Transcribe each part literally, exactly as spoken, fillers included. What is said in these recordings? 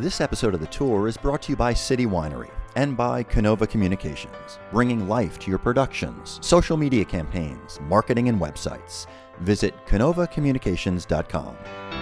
This episode of The Tour is brought to you by City Winery and by Canova Communications, bringing life to your productions, social media campaigns, marketing, and websites. Visit canova communications dot com.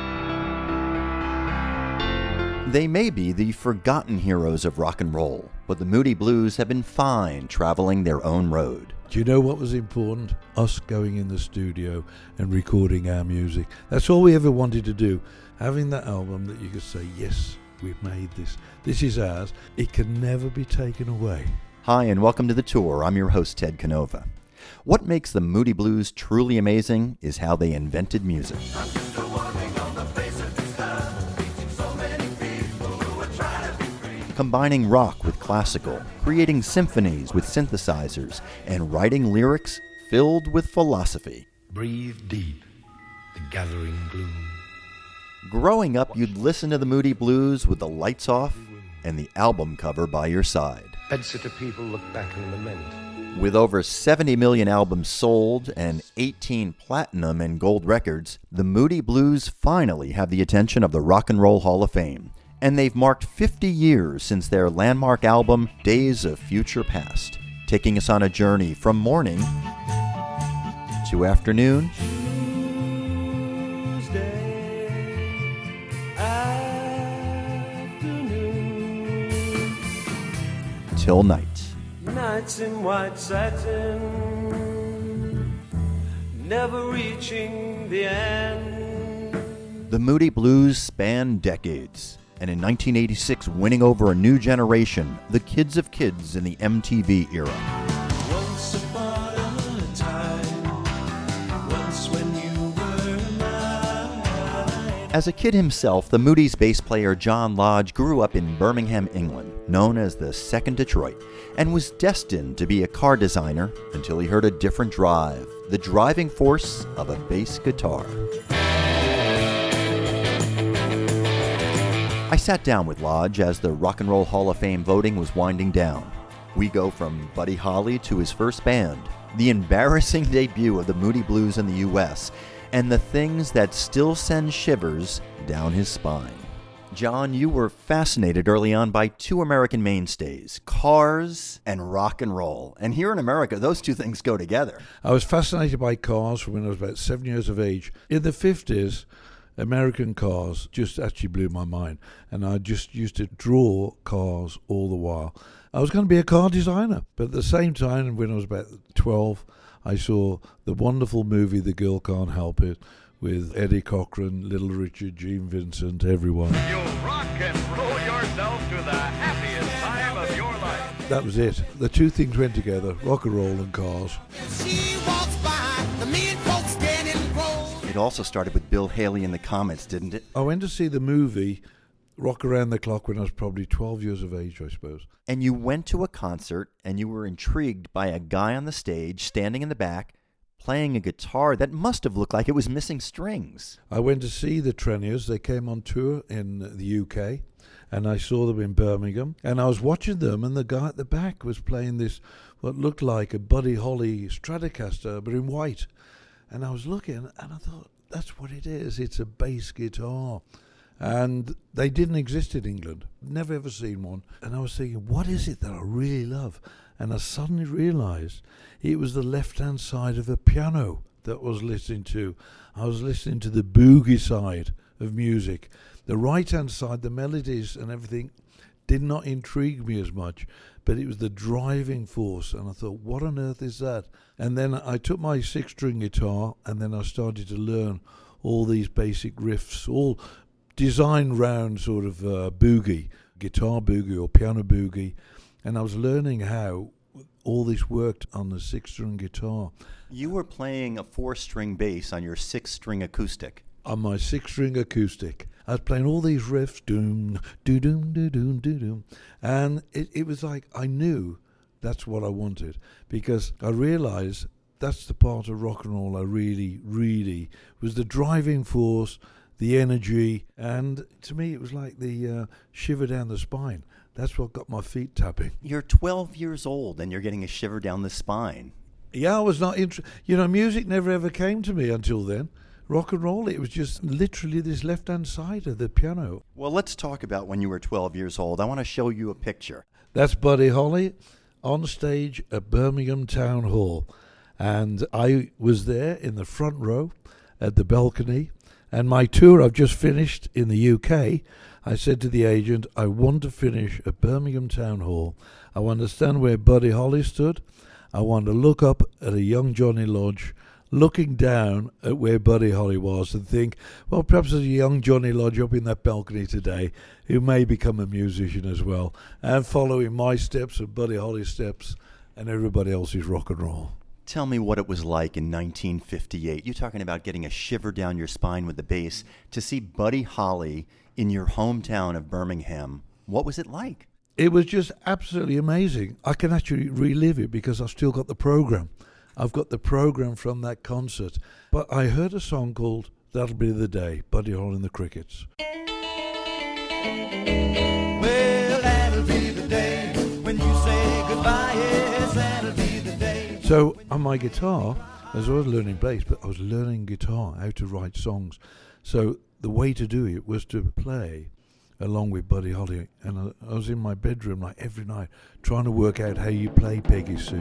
They may be the forgotten heroes of rock and roll, but the Moody Blues have been fine traveling their own road. Do you know what was important? Us going in the studio and recording our music. That's all we ever wanted to do. Having that album that you could say, yes, we've made this. This is ours. It can never be taken away. Hi, and welcome to The Tour. I'm your host, Ted Canova. What makes the Moody Blues truly amazing is how they invented music. Combining rock with classical, creating symphonies with synthesizers, and writing lyrics filled with philosophy. Breathe deep, the gathering gloom. Growing up, you'd listen to the Moody Blues with the lights off and the album cover by your side. Bedsitter people look back and lament. With over seventy million albums sold and eighteen platinum and gold records, the Moody Blues finally have the attention of the Rock and Roll Hall of Fame. And they've marked fifty years since their landmark album, Days of Future Past, taking us on a journey from morning to afternoon afternoon, till night. Nights in white satin, never reaching the end. The Moody Blues span decades, and in nineteen eighty-six winning over a new generation, the kids of kids in the M T V era. Once upon a time, once when you were mine. As a kid himself, the Moody's bass player John Lodge grew up in Birmingham, England, known as the Second Detroit, and was destined to be a car designer until he heard a different drive, the driving force of a bass guitar. I sat down with Lodge as the Rock and Roll Hall of Fame voting was winding down. We go from Buddy Holly to his first band, the embarrassing debut of the Moody Blues in the U S, and the things that still send shivers down his spine. John, you were fascinated early on by two American mainstays, cars and rock and roll. And here in America, those two things go together. I was fascinated by cars from when I was about seven years of age. In the fifties, American cars just actually blew my mind, and I just used to draw cars all the while. I was going to be a car designer, but at the same time, when I was about twelve, I saw the wonderful movie The Girl Can't Help It with Eddie Cochran, Little Richard, Gene Vincent, everyone. You'll rock and roll yourself to the happiest time of your life. That was it. The two things went together, rock and roll and cars. She walks by, the men folks get in roll. It also started with Bill Haley in the Comets, didn't it? I went to see the movie Rock Around the Clock when I was probably twelve years of age, I suppose. And you went to a concert and you were intrigued by a guy on the stage standing in the back playing a guitar that must have looked like it was missing strings. I went to see the Treniers. They came on tour in the U K, and I saw them in Birmingham. And I was watching them, and the guy at the back was playing this, what looked like a Buddy Holly Stratocaster, but in white. And I was looking, and I thought, that's what it is. It's a bass guitar. And they didn't exist in England. Never ever seen one. And I was thinking, what is it that I really love? And I suddenly realized it was the left-hand side of a piano that I was listening to. I was listening to the boogie side of music. The right-hand side, the melodies and everything, did not intrigue me as much, but it was the driving force, and I thought, what on earth is that? And then I took my six-string guitar, and then I started to learn all these basic riffs, all designed round sort of uh, boogie, guitar boogie or piano boogie, and I was learning how all this worked on the six-string guitar. You were playing a four-string bass on your six-string acoustic. On my six-string acoustic. I was playing all these riffs, doom, doo-doom, doo-doom, doo-doom, and it, it was like I knew that's what I wanted, because I realized that's the part of rock and roll I really, really, was the driving force, the energy, and to me it was like the uh, shiver down the spine. That's what got my feet tapping. You're twelve years old and you're getting a shiver down the spine. Yeah, I was not interested. You know, music never ever came to me until then. rock and roll. It was just literally this left-hand side of the piano. Well, let's talk about when you were twelve years old. I want to show you a picture. That's Buddy Holly on stage at Birmingham Town Hall. And I was there in the front row at the balcony. And my tour I've just finished in the U K, I said to the agent, I want to finish at Birmingham Town Hall. I want to stand where Buddy Holly stood. I want to look up at a young Johnny Lodge, looking down at where Buddy Holly was, and think, well, perhaps there's a young Johnny Lodge up in that balcony today who may become a musician as well, and following my steps and Buddy Holly's steps and everybody else's rock and roll. Tell me what it was like in nineteen fifty-eight. You're talking about getting a shiver down your spine with the bass to see Buddy Holly in your hometown of Birmingham. What was it like? It was just absolutely amazing. I can actually relive it because I've still got the program. I've got the program from that concert. But I heard a song called That'll Be the Day, Buddy Holly and the Crickets. Well, that'll be the day when you say goodbye. Yes, that'll be the day. So on my guitar, as I was learning bass, but I was learning guitar, how to write songs. So the way to do it was to play along with Buddy Holly. And I, I was in my bedroom like every night trying to work out how you play Peggy Sue.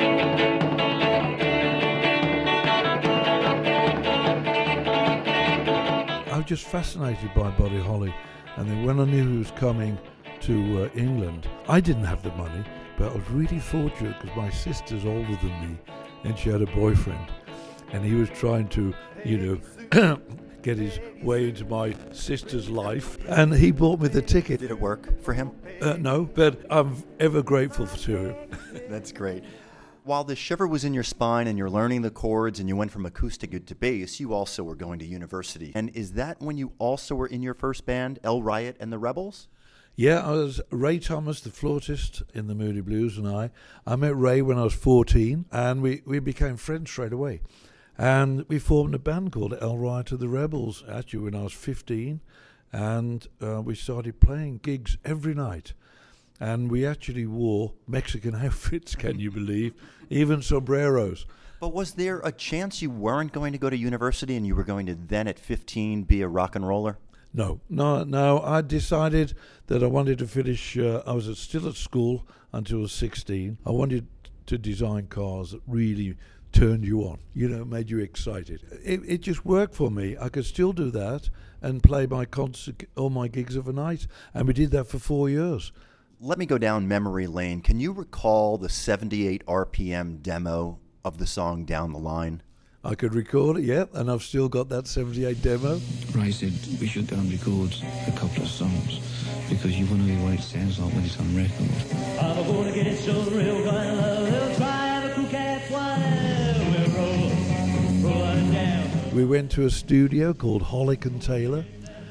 I was just fascinated by Buddy Holly. And then when I knew he was coming to uh, England, I didn't have the money, but I was really fortunate because my sister's older than me and she had a boyfriend. And he was trying to, you know, get his way into my sister's life. And he bought me the ticket. Did it work for him? Uh, no, but I'm ever grateful to him. That's great. While the shiver was in your spine and you're learning the chords and you went from acoustic to bass, you also were going to university. And is that when you also were in your first band, El Riot and the Rebels? Yeah, I was Ray Thomas, the flautist in the Moody Blues, and I. I met Ray when I was fourteen, and we, we became friends straight away. And we formed a band called El Riot and the Rebels, actually when I was fifteen, and uh, we started playing gigs every night. And we actually wore Mexican outfits, can you believe? Even sombreros. But was there a chance you weren't going to go to university and you were going to then at fifteen be a rock and roller? No, no, no. I decided that I wanted to finish, uh, I was at, still at school until I was sixteen. I wanted to design cars that really turned you on, you know, made you excited. It, it just worked for me. I could still do that and play my concert, all my gigs of a night. And we did that for four years. Let me go down memory lane. Can you recall the seventy-eight R P M demo of the song Down the Line? I could record it, yeah, and I've still got that seventy-eight demo. Ray said we should go and record a couple of songs because you want to hear what it sounds like when it's on record. I'm gonna get it so real, gonna love, we'll try have a cool cat while we're rolling, rolling down. We went to a studio called Hollick and Taylor,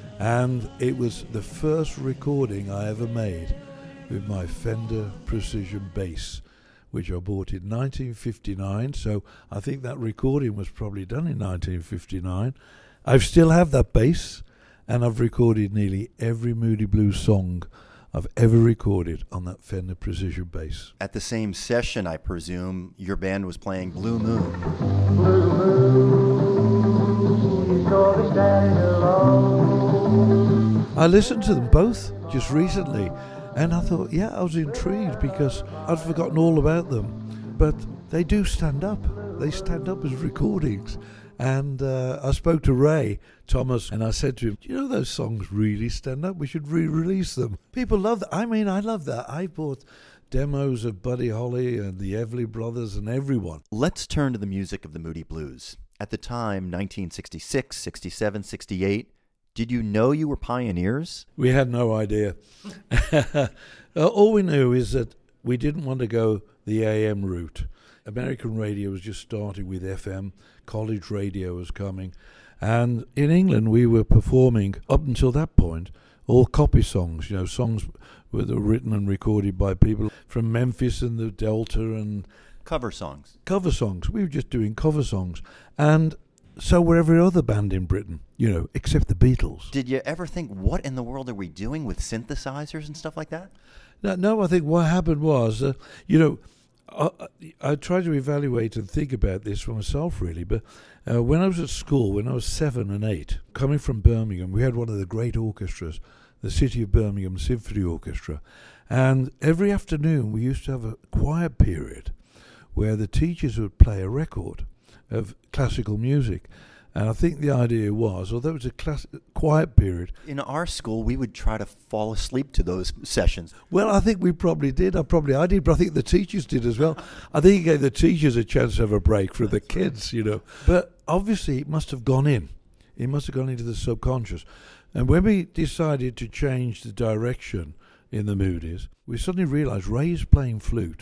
and it was the first recording I ever made with my Fender Precision bass, which I bought in nineteen fifty-nine, so I think that recording was probably done in nineteen fifty-nine. I still have that bass, and I've recorded nearly every Moody Blues song I've ever recorded on that Fender Precision bass. At the same session, I presume, your band was playing Blue Moon. Blue moon, you saw me standing alone. I listened to them both just recently, and I thought, yeah, I was intrigued because I'd forgotten all about them. But they do stand up. They stand up as recordings. And uh, I spoke to Ray Thomas and I said to him, do you know those songs really stand up? We should re-release them. People love that. I mean, I love that. I bought demos of Buddy Holly and the Everly Brothers and everyone. Let's turn to the music of the Moody Blues. At the time, nineteen sixty-six, sixty-seven, sixty-eight, did you know you were pioneers? We had no idea. uh, all we knew is that we didn't want to go the A M route. American radio was just starting with F M. College radio was coming. And in England, we were performing, up until that point, all copy songs, you know, songs that were written and recorded by people from Memphis and the Delta and Cover songs. Cover songs. We were just doing cover songs. And so were every other band in Britain, you know, except the Beatles. Did you ever think, what in the world are we doing with synthesizers and stuff like that? No, no I think what happened was, uh, you know, I, I try to evaluate and think about this for myself, really. But uh, when I was at school, when I was seven and eight, coming from Birmingham, we had one of the great orchestras, the City of Birmingham Symphony Orchestra. And every afternoon we used to have a quiet period where the teachers would play a record of classical music. And I think the idea was, although it was a class- quiet period... In our school, we would try to fall asleep to those sessions. Well, I think we probably did. I probably I did, but I think the teachers did as well. I think it gave the teachers a chance to have a break for the kids, you know. But obviously it must have gone in. It must have gone into the subconscious. And when we decided to change the direction in the Moody's, we suddenly realised Ray's playing flute.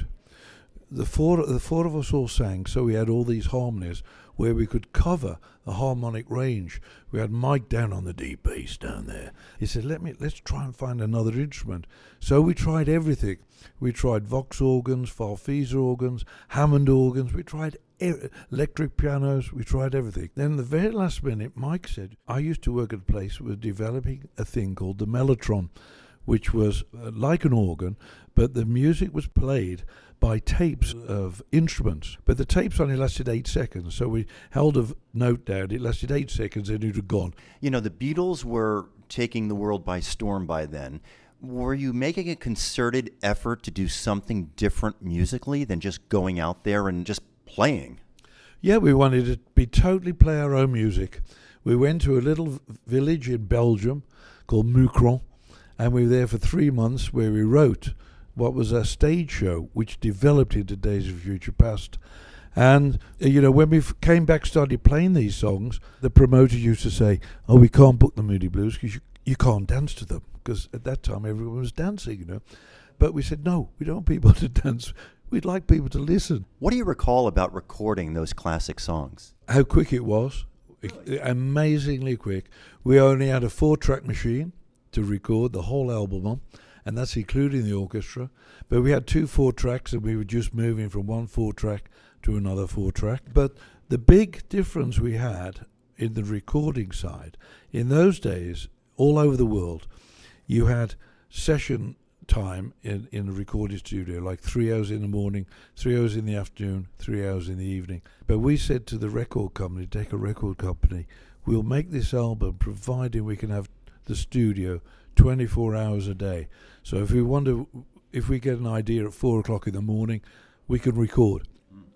The four, the four of us all sang, so we had all these harmonies where we could cover the harmonic range. We had Mike down on the deep bass down there. He said, "Let me let's try and find another instrument." So we tried everything. We tried Vox organs, Farfisa organs, Hammond organs. We tried er- electric pianos. We tried everything. Then the very last minute, Mike said, "I used to work at a place that was developing a thing called the Mellotron, which was uh, like an organ, but the music was played by tapes of instruments. But the tapes only lasted eight seconds, so we held a v- note down. It lasted eight seconds and it had gone." You know, the Beatles were taking the world by storm by then. Were you making a concerted effort to do something different musically than just going out there and just playing? Yeah, we wanted to be totally play our own music. We went to a little v- village in Belgium called Mucron, and we were there for three months where we wrote what was a stage show which developed into Days of Future Past. And, uh, you know, when we f- came back, started playing these songs, the promoter used to say, "Oh, we can't book the Moody Blues because you, you can't dance to them." Because at that time everyone was dancing, you know. But we said, no, we don't want people to dance. We'd like people to listen. What do you recall about recording those classic songs? How quick it was. Really? Amazingly quick. We only had a four-track machine to record the whole album on, and that's including the orchestra. But we had two four-tracks, and we were just moving from one four-track to another four-track. But the big difference we had in the recording side, in those days, all over the world, you had session time in, in a recording studio, like three hours in the morning, three hours in the afternoon, three hours in the evening. But we said to the record company, Decca Record Company, we'll make this album providing we can have the studio twenty-four hours a day. So if we wonder, if we get an idea at four o'clock in the morning, we can record.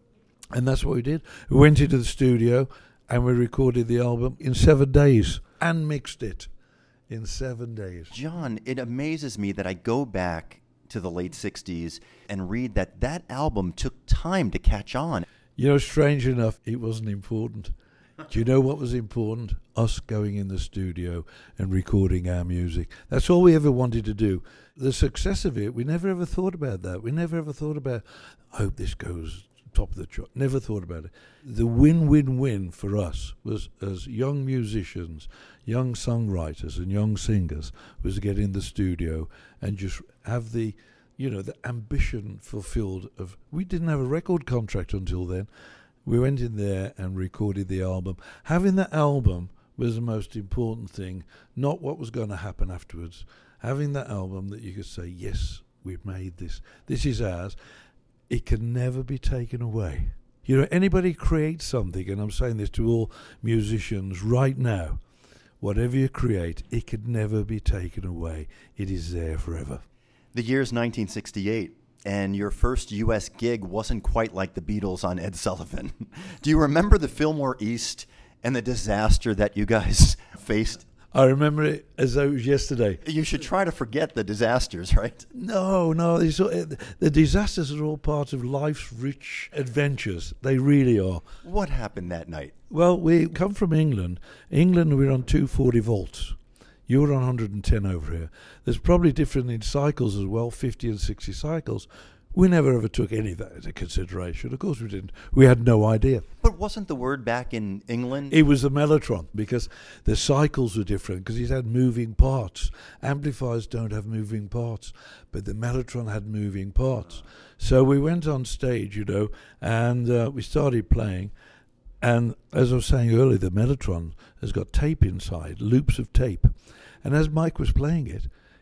And that's what we did. We went into the studio and we recorded the album in seven days and mixed it in seven days. John, it amazes me that I go back to the late sixties and read that that album took time to catch on. You know, strange enough, it wasn't important. Do you know what was important? Us going in the studio and recording our music. That's all we ever wanted to do. The success of it, we never ever thought about that. We never ever thought about, I hope this goes top of the chart. Never thought about it. The win-win-win for us was, as young musicians, young songwriters and young singers, was to get in the studio and just have the, you know, the ambition fulfilled of, we didn't have a record contract until then. We went in there and recorded the album. Having that album was the most important thing, not what was going to happen afterwards. Having that album that you could say, yes, we've made this. This is ours. It can never be taken away. You know, anybody creates something, and I'm saying this to all musicians right now, whatever you create, it could never be taken away. It is there forever. The year's nineteen sixty-eight, and your first U S gig wasn't quite like the Beatles on Ed Sullivan. Do you remember the Fillmore East and the disaster that you guys faced? I remember it as though it was yesterday. You should try to forget the disasters, right? No, no. It's all, the disasters are all part of life's rich adventures. They really are. What happened that night? Well, we come from England. England, we're on two forty volts. You're on one hundred ten over here. There's probably different in cycles as well, fifty and sixty cycles. We never ever took any of that into consideration. Of course we didn't. We had no idea. But wasn't the word back in England? It was the Mellotron, because the cycles were different, because it had moving parts. Amplifiers don't have moving parts, but the Mellotron had moving parts. So we went on stage, you know, and uh, we started playing. And as I was saying earlier, the Mellotron has got tape inside, loops of tape. And as Mike was playing it,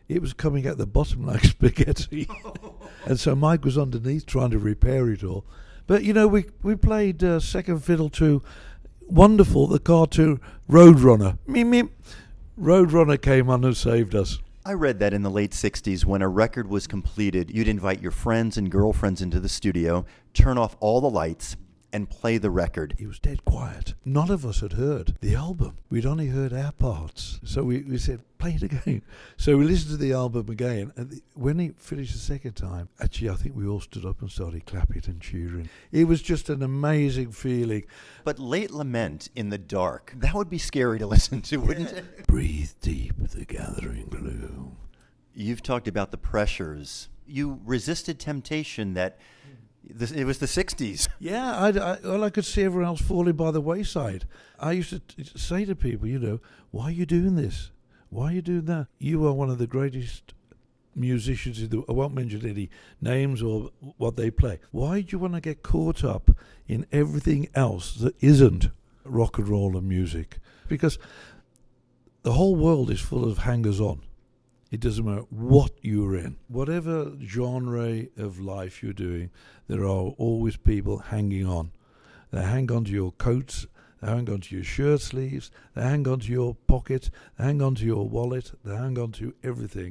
it was coming at the bottom like spaghetti. And so Mike was underneath trying to repair it all. But, you know, we we played uh, second fiddle to wonderful, the cartoon Roadrunner. Meep, meep. Roadrunner came on and saved us. I read that in the late sixties, when a record was completed, you'd invite your friends and girlfriends into the studio, turn off all the lights, and play the record. He was dead quiet. None of us had heard the album. We'd only heard our parts. So we, we said, play it again. So we listened to the album again. And the, when he finished the second time, actually, I think we all stood up and started clapping and cheering. It was just an amazing feeling. But Late Lament in the dark, that would be scary to listen to, wouldn't it? Breathe deep the gathering gloom. You've talked about the pressures. You resisted temptation that this, it was the sixties. Yeah, I, I, well, I could see everyone else falling by the wayside. I used to t- say to people, you know, why are you doing this? Why are you doing that? You are one of the greatest musicians in the, I won't mention any names or what they play. Why do you want to get caught up in everything else that isn't rock and roll and music? Because the whole world is full of hangers-on. It doesn't matter what you're in. Whatever genre of life you're doing, there are always people hanging on. They hang on to your coats, they hang on to your shirt sleeves, they hang on to your pocket, they hang on to your wallet, they hang on to everything,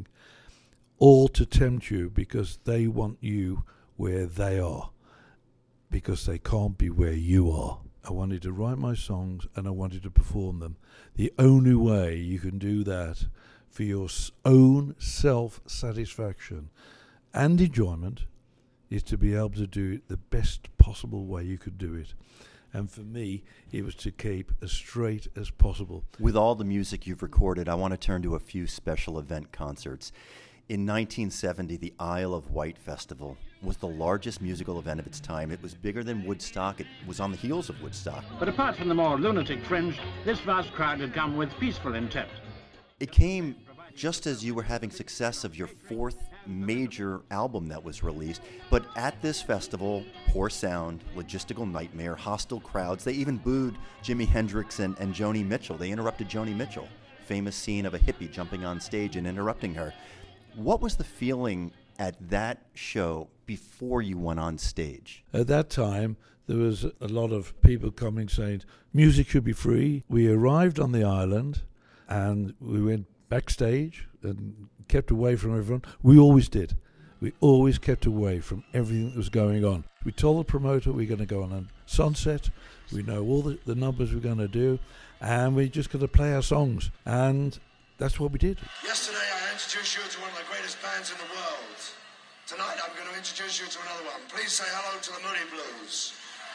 all to tempt you because they want you where they are, because they can't be where you are. I wanted to write my songs and I wanted to perform them. The only way you can do that for your own self-satisfaction and enjoyment is to be able to do it the best possible way you could do it. And for me, it was to keep as straight as possible. With all the music you've recorded, I want to turn to a few special event concerts. In nineteen seventy, the Isle of Wight Festival was the largest musical event of its time. It was bigger than Woodstock. It was on the heels of Woodstock. But apart from the more lunatic fringe, this vast crowd had come with peaceful intent. It came just as you were having success of your fourth major album that was released. But at this festival, poor sound, logistical nightmare, hostile crowds. They even booed Jimi Hendrix and, and Joni Mitchell. They interrupted Joni Mitchell. Famous scene of a hippie jumping on stage and interrupting her. What was the feeling at that show before you went on stage? At that time, there was a lot of people coming saying, music should be free. We arrived on the island and we went backstage and kept away from everyone. We always did. We always kept away from everything that was going on. We told the promoter we're going to go on a Sunset. We know all the, the numbers we're going to do, and we're just going to play our songs. And that's what we did. Yesterday I introduced you to one of the greatest bands in the world. Tonight I'm going to introduce you to another one. Please say hello to the Moody Blues.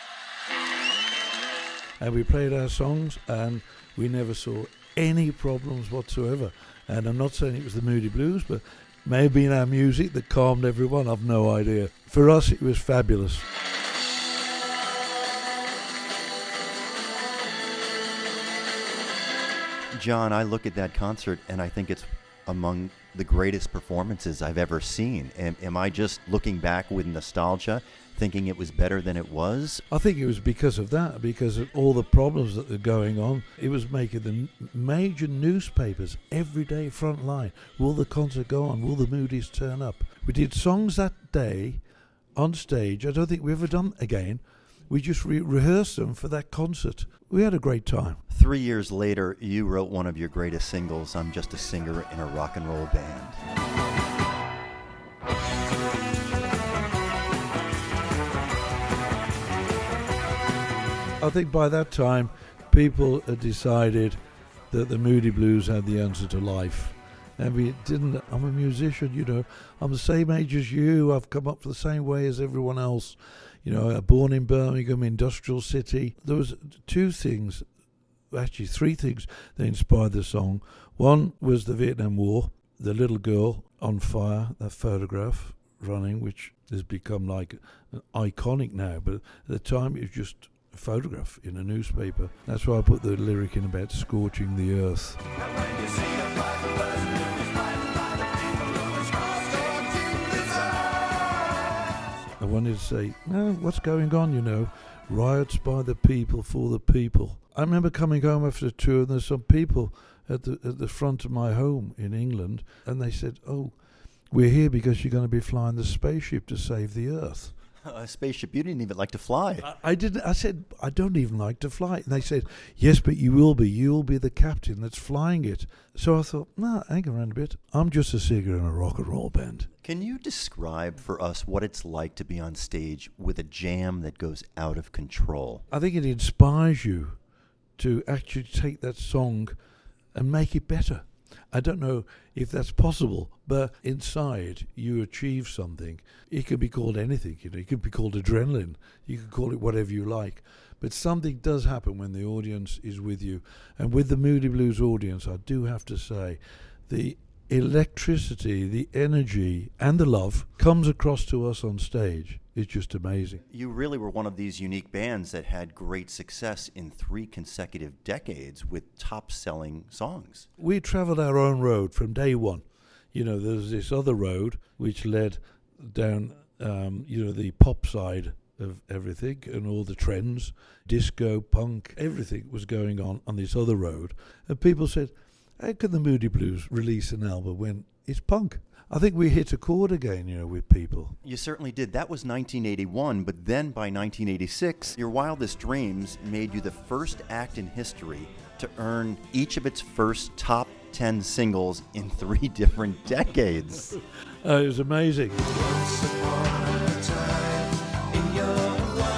And we played our songs, and we never saw any problems whatsoever. And I'm not saying it was the Moody Blues, but may have been our music that calmed everyone. I've no idea. For us, it was fabulous. John, I look at that concert and I think it's among the greatest performances I've ever seen. Am, am I just looking back with nostalgia, thinking it was better than it was? I think it was because of that, because of all the problems that were going on. It was making the n- major newspapers every day front line. Will the concert go on? Will the Moody's turn up? We did songs that day on stage. I don't think we ever done again. We just re- rehearsed them for that concert. We had a great time. Three years later, you wrote one of your greatest singles, I'm Just a Singer in a Rock and Roll Band. I think by that time, people had decided that the Moody Blues had the answer to life. And we didn't, I'm a musician, you know, I'm the same age as you, I've come up the same way as everyone else. You know, born in Birmingham, industrial city. There was two things, actually three things that inspired the song. One was the Vietnam War, the little girl on fire, that photograph running, which has become like iconic now. But at the time, it was just a photograph in a newspaper. That's why I put the lyric in about scorching the earth. I wanted to say, no, what's going on, you know? Riots by the people, for the people. I remember coming home after the tour, and there's some people at the at the front of my home in England, and they said, "Oh, we're here because you're going to be flying the spaceship to save the Earth." A spaceship you didn't even like to fly. I, I didn't. I said, "I don't even like to fly." And they said, "Yes, but you will be. You'll be the captain that's flying it." So I thought, "Nah, hang around a bit. I'm just a singer in a rock and roll band." Can you describe for us what it's like to be on stage with a jam that goes out of control? I think it inspires you to actually take that song and make it better. I don't know if that's possible, but inside you achieve something. It could be called anything, you know. It could be called adrenaline. You could call it whatever you like. But something does happen when the audience is with you. And with the Moody Blues audience, I do have to say, the electricity, the energy, and the love comes across to us on stage. It's just amazing. You really were one of these unique bands that had great success in three consecutive decades with top-selling songs. We traveled our own road from day one. You know, there's this other road which led down, um, you know, the pop side of everything and all the trends, disco, punk, everything was going on on this other road. And people said, how can the Moody Blues release an album when it's punk? I think we hit a chord again, you know, with people. You certainly did. That was nineteen eighty-one, but then by nineteen eighty-six, Your Wildest Dreams made you the first act in history to earn each of its first top ten singles in three different decades. uh, it was amazing. Once upon a time in your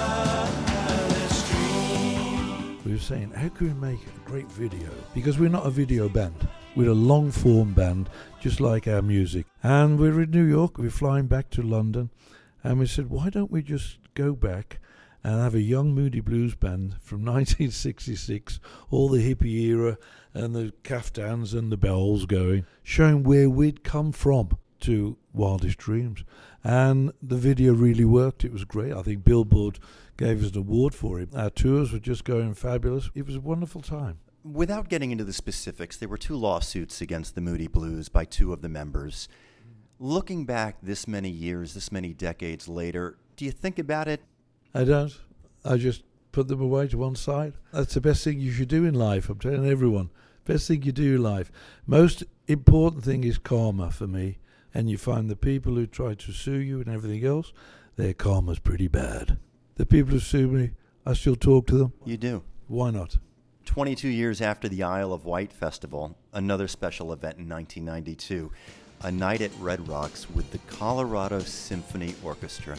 wildest dream. We were saying, how can we make a great video? Because we're not a video band. We're a long-form band, just like our music. And we're in New York, we're flying back to London, and we said, why don't we just go back and have a young Moody Blues band from nineteen sixty-six, all the hippie era, and the caftans and the bells going, showing where we'd come from to Wildest Dreams. And the video really worked. It was great. I think Billboard gave us an award for it. Our tours were just going fabulous. It was a wonderful time. Without getting into the specifics, there were two lawsuits against the Moody Blues by two of the members. Looking back this many years, this many decades later, do you think about it? I don't. I just put them away to one side. That's the best thing you should do in life. I'm telling everyone. Best thing you do in life. Most important thing is karma for me. And you find the people who try to sue you and everything else, their karma's pretty bad. The people who sue me, I still talk to them. You do. Why not? twenty-two years after the Isle of Wight Festival, another special event in nineteen ninety-two, a night at Red Rocks with the Colorado Symphony Orchestra.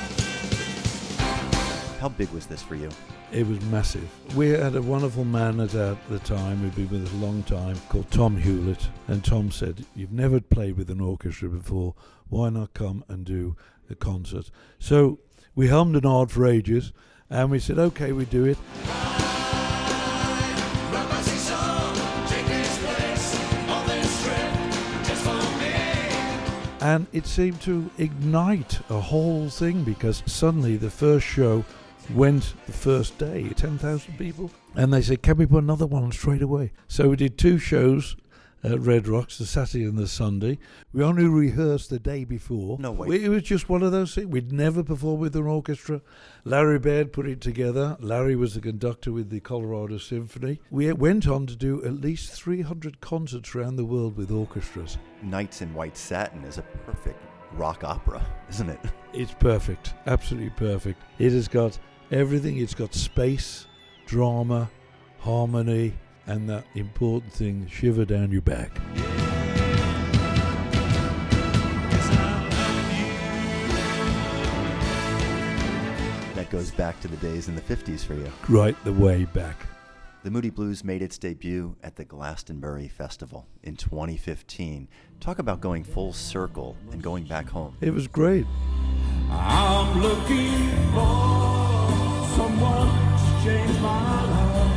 How big was this for you? It was massive. We had a wonderful man at the time who'd been with us a long time called Tom Hewlett, and Tom said, you've never played with an orchestra before, why not come and do a concert? So we hummed and hawed for ages, and we said, okay, we do it. And it seemed to ignite a whole thing, because suddenly the first show went the first day, ten thousand people. And they said, can we put another one straight away? So we did two shows at Red Rocks, the Saturday and the Sunday. We only rehearsed the day before. No way. We, it was just one of those things. We'd never performed with an orchestra. Larry Baird put it together. Larry was the conductor with the Colorado Symphony. We went on to do at least three hundred concerts around the world with orchestras. Nights in White Satin is a perfect rock opera, isn't it? It's perfect. Absolutely perfect. It has got everything. It's got space, drama, harmony, and that important thing, shiver down your back. That goes back to the days in the fifties for you. Right the way back. The Moody Blues made its debut at the Glastonbury Festival in twenty fifteen. Talk about going full circle and going back home. It was great. I'm looking for someone to change my life.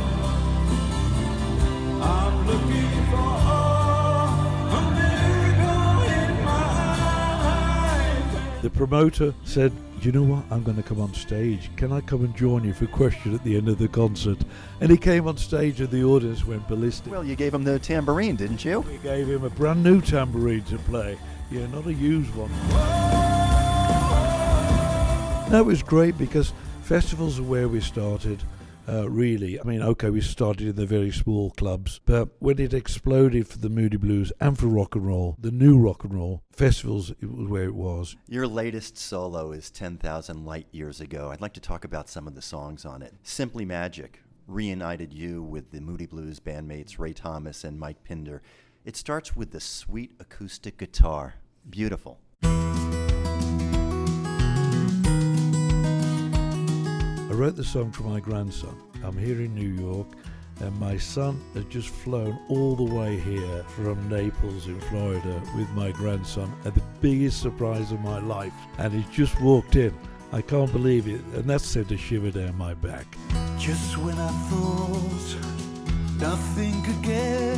I'm looking for a miracle in my life. The promoter said, you know what, I'm going to come on stage. Can I come and join you for a question at the end of the concert? And he came on stage and the audience went ballistic. Well, you gave him the tambourine, didn't you? We gave him a brand new tambourine to play. Yeah, not a used one. That was great, because festivals are where we started. uh, really. I mean, okay, we started in the very small clubs, but when it exploded for the Moody Blues and for rock and roll, the new rock and roll festivals, it was where it was. Your latest solo is ten thousand Light Years Ago. I'd like to talk about some of the songs on it. Simply Magic reunited you with the Moody Blues bandmates Ray Thomas and Mike Pinder. It starts with the sweet acoustic guitar. Beautiful. I wrote the song for my grandson. I'm here in New York, and my son has just flown all the way here from Naples in Florida with my grandson at the biggest surprise of my life. And he's just walked in. I can't believe it, and that sent a shiver down my back. Just when I thought nothing could get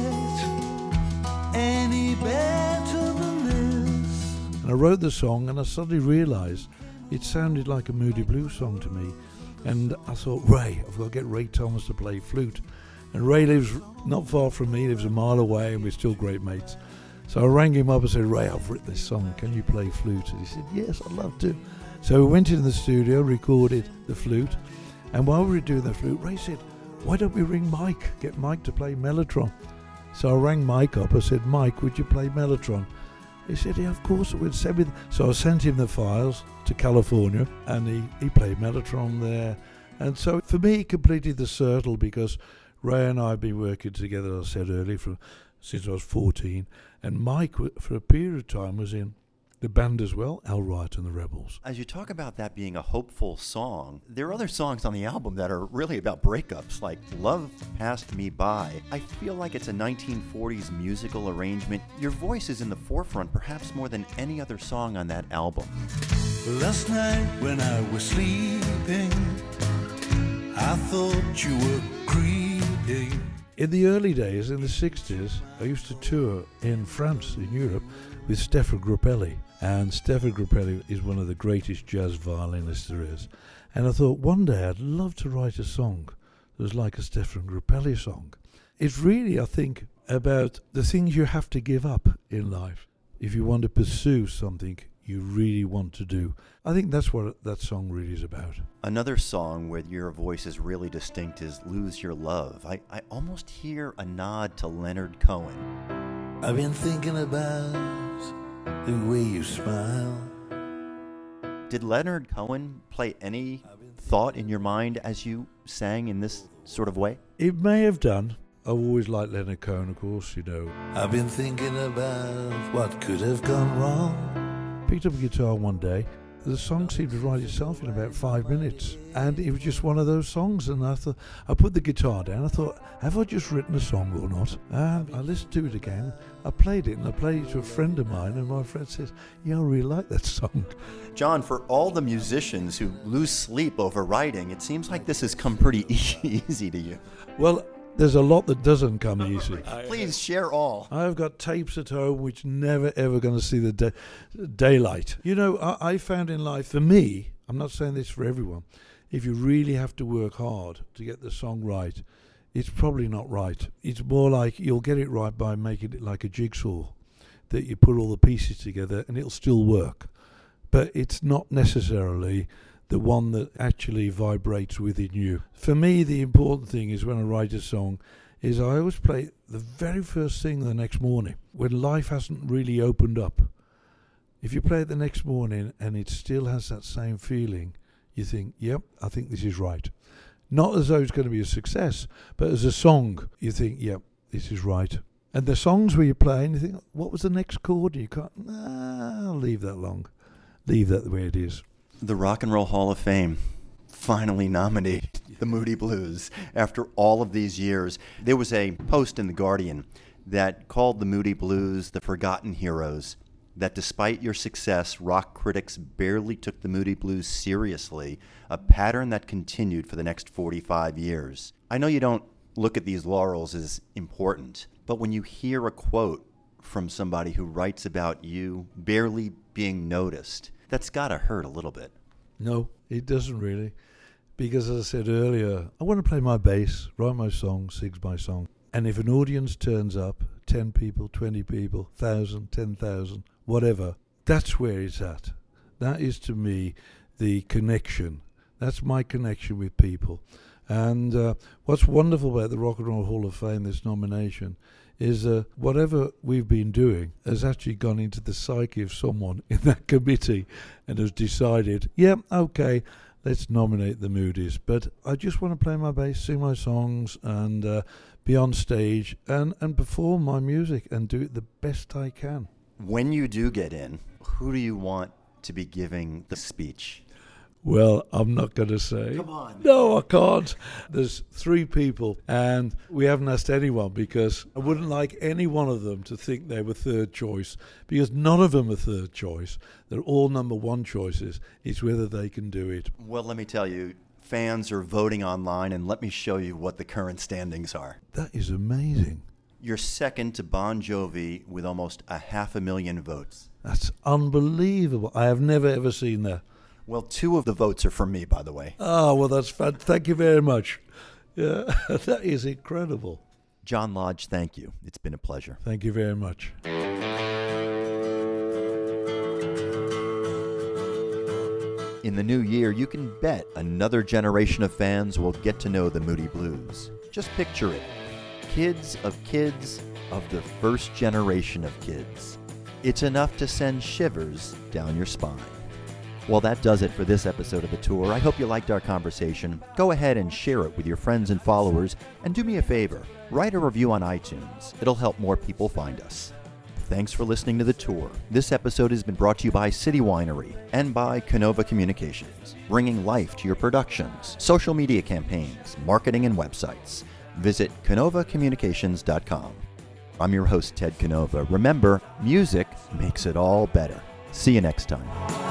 any better than this. And I wrote the song, and I suddenly realised it sounded like a Moody Blues song to me. And I thought, Ray, I've got to get Ray Thomas to play flute. And Ray lives not far from me, lives a mile away, and we're still great mates. So I rang him up and said, Ray, I've written this song, can you play flute? And he said, yes, I'd love to. So we went into the studio, recorded the flute, and while we were doing the flute, Ray said, why don't we ring Mike, get Mike to play Mellotron? So I rang Mike up, I said, Mike, would you play Mellotron? He said, yeah, of course I would. Send me the... So I sent him the files to California, and he, he played Mellotron there. And so for me, he completed the circle, because Ray and I have been working together, as I said earlier, from, since I was fourteen. And Mike, for a period of time, was in the band as well, Al Wright and the Rebels. As you talk about that being a hopeful song, there are other songs on the album that are really about breakups, like Love Passed Me By. I feel like it's a nineteen forties musical arrangement. Your voice is in the forefront, perhaps more than any other song on that album. Last night when I was sleeping, I thought you were creeping. In the early days, in the sixties, I used to tour in France, in Europe, with Stefan Grappelli. And Stefan Grappelli is one of the greatest jazz violinists there is. And I thought one day I'd love to write a song that was like a Stefan Grappelli song. It's really, I think, about the things you have to give up in life if you want to pursue something you really want to do. I think that's what that song really is about. Another song where your voice is really distinct is Lose Your Love. I, I almost hear a nod to Leonard Cohen. I've been thinking about the way you smile. Did Leonard Cohen play any thought in your mind as you sang in this sort of way? It may have done. I've always liked Leonard Cohen, of course, you know. I've been thinking about what could have gone wrong. Picked up a guitar one day. The song seemed to write itself in about five minutes. And it was just one of those songs. And I thought, I put the guitar down. I thought, have I just written a song or not? And I listened to it again. I played it, and I played it to a friend of mine. And my friend says, yeah, I really like that song. John, for all the musicians who lose sleep over writing, it seems like this has come pretty easy to you. Well, there's a lot that doesn't come easy. Please share all. I've got tapes at home which never ever going to see the da- daylight. You know, I, I found in life, for me, I'm not saying this for everyone, if you really have to work hard to get the song right, it's probably not right. It's more like you'll get it right by making it like a jigsaw, that you put all the pieces together and it'll still work. But it's not necessarily the one that actually vibrates within you. For me, the important thing is when I write a song, is I always play it the very first thing the next morning, when life hasn't really opened up. If you play it the next morning and it still has that same feeling, you think, yep, I think this is right. Not as though it's going to be a success, but as a song, you think, yep, this is right. And the songs where you play and you think, what was the next chord? And you can't, nah, I'll leave that long. Leave that the way it is. The Rock and Roll Hall of Fame finally nominated the Moody Blues after all of these years. There was a post in The Guardian that called the Moody Blues the forgotten heroes, that despite your success, rock critics barely took the Moody Blues seriously, a pattern that continued for the next forty-five years. I know you don't look at these laurels as important, but when you hear a quote from somebody who writes about you barely being noticed, that's got to hurt a little bit. No, it doesn't really. Because as I said earlier, I want to play my bass, write my song, sing my song. And if an audience turns up, ten people, twenty people, one thousand, ten thousand, whatever, that's where it's at. That is to me the connection. That's my connection with people. And uh, what's wonderful about the Rock and Roll Hall of Fame, this nomination, is uh, whatever we've been doing has actually gone into the psyche of someone in that committee and has decided, yeah, okay, let's nominate the Moody's. But I just want to play my bass, sing my songs, and uh, be on stage and, and perform my music and do it the best I can. When you do get in, who do you want to be giving the speech? Well, I'm not going to say. Come on. No, I can't. There's three people, and we haven't asked anyone because I wouldn't like any one of them to think they were third choice, because none of them are third choice. They're all number one choices. It's whether they can do it. Well, let me tell you, fans are voting online, and let me show you what the current standings are. That is amazing. You're second to Bon Jovi with almost a half a million votes. That's unbelievable. I have never, ever seen that. Well, two of the votes are from me, by the way. Oh, well, that's fun. Thank you very much. Yeah, that is incredible. John Lodge, thank you. It's been a pleasure. Thank you very much. In the new year, you can bet another generation of fans will get to know the Moody Blues. Just picture it. Kids of kids of the first generation of kids. It's enough to send shivers down your spine. Well, that does it for this episode of the tour. I hope you liked our conversation. Go ahead and share it with your friends and followers. And do me a favor, write a review on iTunes. It'll help more people find us. Thanks for listening to the tour. This episode has been brought to you by City Winery and by Canova Communications, bringing life to your productions, social media campaigns, marketing, and websites. Visit canova communications dot com. I'm your host, Ted Canova. Remember, music makes it all better. See you next time.